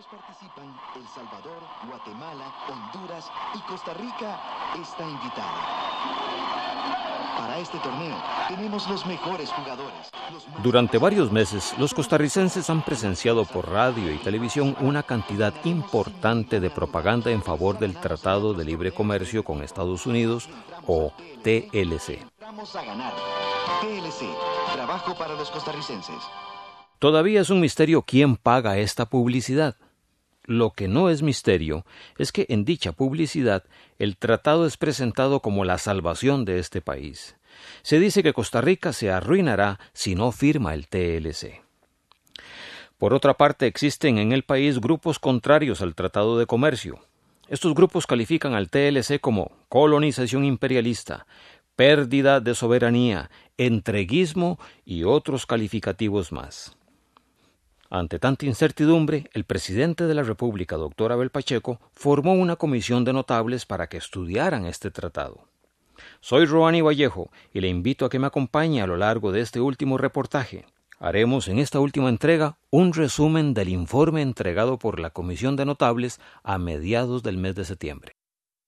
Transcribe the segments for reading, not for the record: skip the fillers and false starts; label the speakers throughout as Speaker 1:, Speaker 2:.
Speaker 1: Los participan El Salvador, Guatemala, Honduras y Costa Rica está invitada. Para este torneo tenemos los mejores jugadores.
Speaker 2: Durante varios meses, los costarricenses han presenciado por radio y televisión una cantidad importante de propaganda en favor del Tratado de Libre Comercio con Estados Unidos, o TLC.
Speaker 1: Vamos a ganar. TLC, trabajo para los costarricenses.
Speaker 2: Todavía es un misterio quién paga esta publicidad. Lo que no es misterio es que en dicha publicidad el tratado es presentado como la salvación de este país. Se dice que Costa Rica se arruinará si no firma el TLC. Por otra parte, existen en el país grupos contrarios al Tratado de Comercio. Estos grupos califican al TLC como colonización imperialista, pérdida de soberanía, entreguismo y otros calificativos más. Ante tanta incertidumbre, el presidente de la República, Dr. Abel Pacheco, formó una comisión de notables para que estudiaran este tratado. Soy Roani Vallejo y le invito a que me acompañe a lo largo de este último reportaje. Haremos en esta última entrega un resumen del informe entregado por la comisión de notables a mediados del mes de septiembre.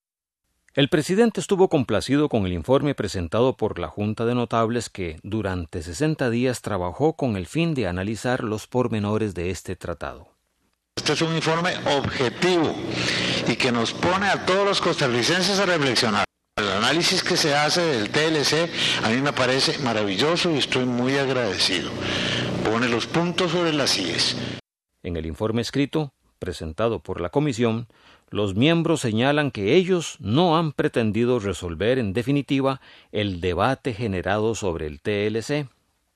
Speaker 2: El presidente estuvo complacido con el informe presentado por la Junta de Notables que, durante 60 días, trabajó con el fin de analizar los pormenores de este tratado.
Speaker 3: Este es un informe objetivo y que nos pone a todos los costarricenses a reflexionar. El análisis que se hace del TLC a mí me parece maravilloso y estoy muy agradecido. Pone los puntos sobre las íes.
Speaker 2: En el informe escrito, presentado por la comisión, los miembros señalan que ellos no han pretendido resolver en definitiva el debate generado sobre el TLC.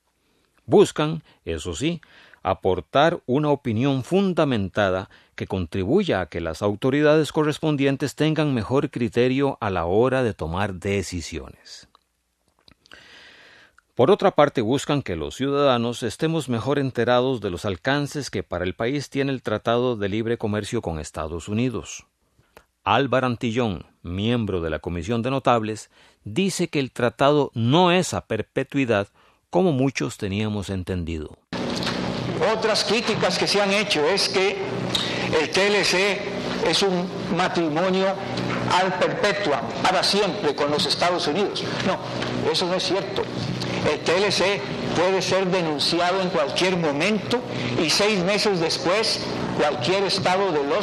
Speaker 2: Buscan, eso sí, aportar una opinión fundamentada que contribuya a que las autoridades correspondientes tengan mejor criterio a la hora de tomar decisiones. Por otra parte, buscan que los ciudadanos estemos mejor enterados de los alcances que para el país tiene el Tratado de Libre Comercio con Estados Unidos. Álvaro Antillón, miembro de la Comisión de Notables, dice que el tratado no es a perpetuidad como muchos teníamos entendido.
Speaker 4: Otras críticas que se han hecho es que el TLC es un matrimonio ad perpetuam, para siempre con los Estados Unidos. No, eso no es cierto. El TLC puede ser denunciado en cualquier momento y 6 meses después cualquier estado de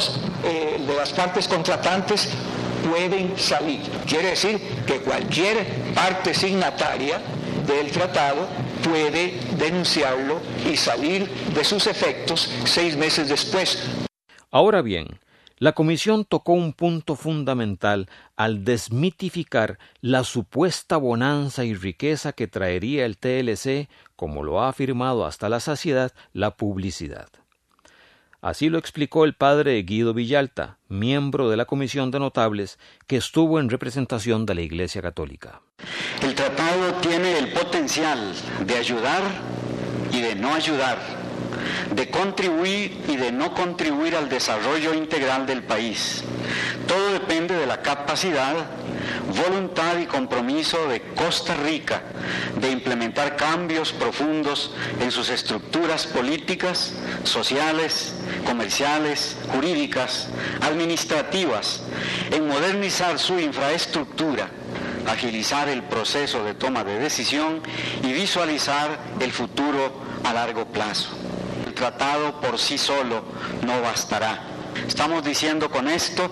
Speaker 4: las partes contratantes pueden salir. Quiere decir que cualquier parte signataria del tratado puede denunciarlo y salir de sus efectos 6 meses después.
Speaker 2: Ahora bien, la comisión tocó un punto fundamental al desmitificar la supuesta bonanza y riqueza que traería el TLC, como lo ha afirmado hasta la saciedad la publicidad. Así lo explicó el padre Guido Villalta, miembro de la Comisión de Notables, que estuvo en representación de la Iglesia Católica.
Speaker 5: El tratado tiene el potencial de ayudar y de no ayudar, de contribuir y de no contribuir al desarrollo integral del país. Todo depende de la capacidad, voluntad y compromiso de Costa Rica de implementar cambios profundos en sus estructuras políticas, sociales, comerciales, jurídicas, administrativas, en modernizar su infraestructura, agilizar el proceso de toma de decisión y visualizar el futuro a largo plazo. El tratado por sí solo no bastará. Estamos diciendo con esto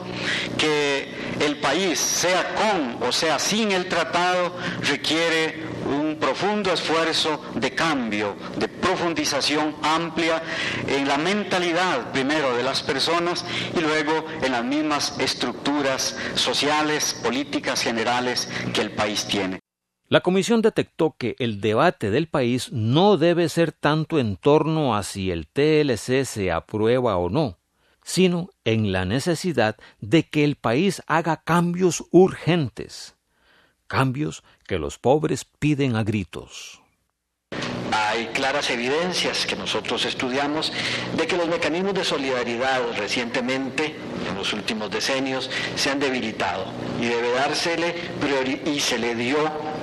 Speaker 5: que el país, sea con o sea sin el tratado, requiere un profundo esfuerzo de cambio, de profundización amplia en la mentalidad primero de las personas y luego en las mismas estructuras sociales, políticas generales que el país tiene.
Speaker 2: La comisión detectó que el debate del país no debe ser tanto en torno a si el TLC se aprueba o no, sino en la necesidad de que el país haga cambios urgentes, cambios que los pobres piden a gritos.
Speaker 5: Hay claras evidencias que nosotros estudiamos de que los mecanismos de solidaridad recientemente, en los últimos decenios, se han debilitado y debe dársele y se le dio,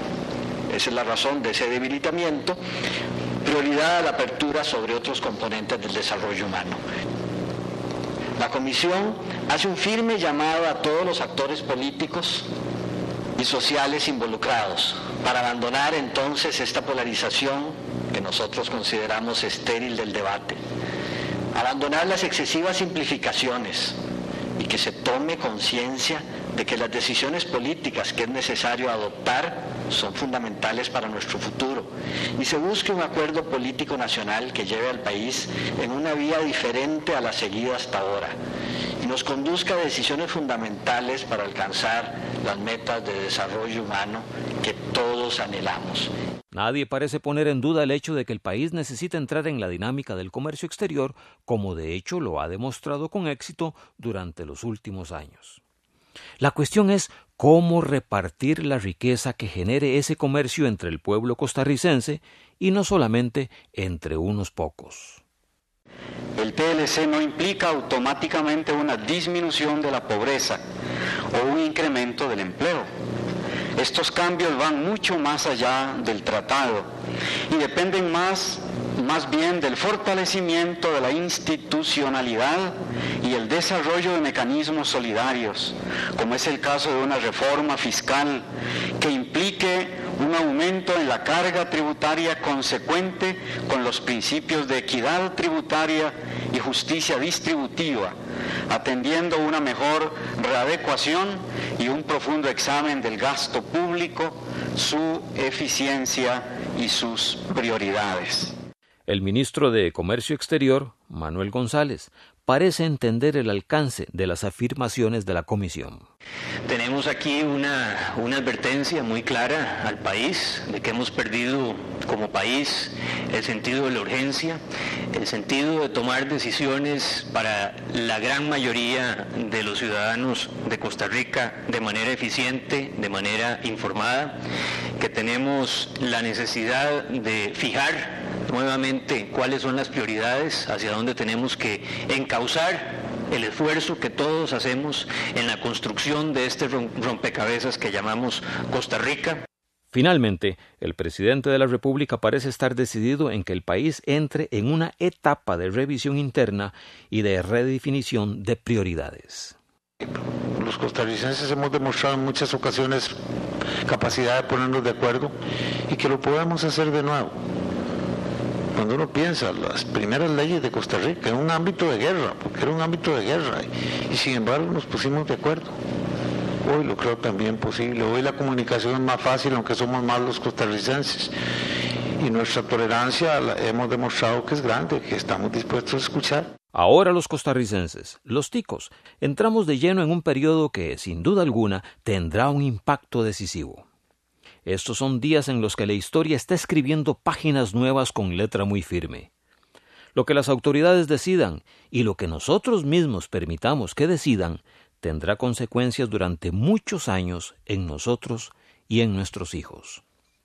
Speaker 5: esa es la razón de ese debilitamiento, prioridad a la apertura sobre otros componentes del desarrollo humano. La Comisión hace un firme llamado a todos los actores políticos y sociales involucrados para abandonar entonces esta polarización que nosotros consideramos estéril del debate, abandonar las excesivas simplificaciones y que se tome conciencia de que las decisiones políticas que es necesario adoptar son fundamentales para nuestro futuro y se busque un acuerdo político nacional que lleve al país en una vía diferente a la seguida hasta ahora y nos conduzca a decisiones fundamentales para alcanzar las metas de desarrollo humano que todos anhelamos.
Speaker 2: Nadie parece poner en duda el hecho de que el país necesita entrar en la dinámica del comercio exterior, como de hecho lo ha demostrado con éxito durante los últimos años. La cuestión es cómo repartir la riqueza que genere ese comercio entre el pueblo costarricense y no solamente entre unos pocos.
Speaker 5: El TLC no implica automáticamente una disminución de la pobreza o un incremento del empleo. Estos cambios van mucho más allá del tratado y dependen más bien del fortalecimiento de la institucionalidad y el desarrollo de mecanismos solidarios, como es el caso de una reforma fiscal que implique un aumento en la carga tributaria consecuente con los principios de equidad tributaria y justicia distributiva, atendiendo una mejor readecuación y un profundo examen del gasto público, su eficiencia y sus prioridades.
Speaker 2: El ministro de Comercio Exterior, Manuel González, parece entender el alcance de las afirmaciones de la Comisión.
Speaker 6: Tenemos aquí una advertencia muy clara al país de que hemos perdido como país el sentido de la urgencia, el sentido de tomar decisiones para la gran mayoría de los ciudadanos de Costa Rica de manera eficiente, de manera informada, que tenemos la necesidad de fijar nuevamente cuáles son las prioridades, hacia dónde tenemos que encauzar el esfuerzo que todos hacemos en la construcción de este rompecabezas que llamamos Costa Rica.
Speaker 2: Finalmente, el presidente de la República parece estar decidido en que el país entre en una etapa de revisión interna y de redefinición de prioridades.
Speaker 3: Los costarricenses hemos demostrado en muchas ocasiones capacidad de ponernos de acuerdo y que lo podemos hacer de nuevo. Cuando uno piensa las primeras leyes de Costa Rica en un ámbito de guerra, porque era un ámbito de guerra, y sin embargo nos pusimos de acuerdo. Hoy lo creo también posible, hoy la comunicación es más fácil, aunque somos más los costarricenses, y nuestra tolerancia hemos demostrado que es grande, que estamos dispuestos a escuchar.
Speaker 2: Ahora los costarricenses, los ticos, entramos de lleno en un periodo que, sin duda alguna, tendrá un impacto decisivo. Estos son días en los que la historia está escribiendo páginas nuevas con letra muy firme. Lo que las autoridades decidan y lo que nosotros mismos permitamos que decidan tendrá consecuencias durante muchos años en nosotros y en nuestros hijos.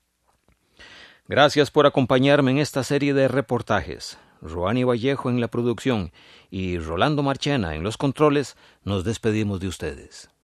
Speaker 2: Gracias por acompañarme en esta serie de reportajes. Roani Vallejo en la producción y Rolando Marchena en los controles, nos despedimos de ustedes.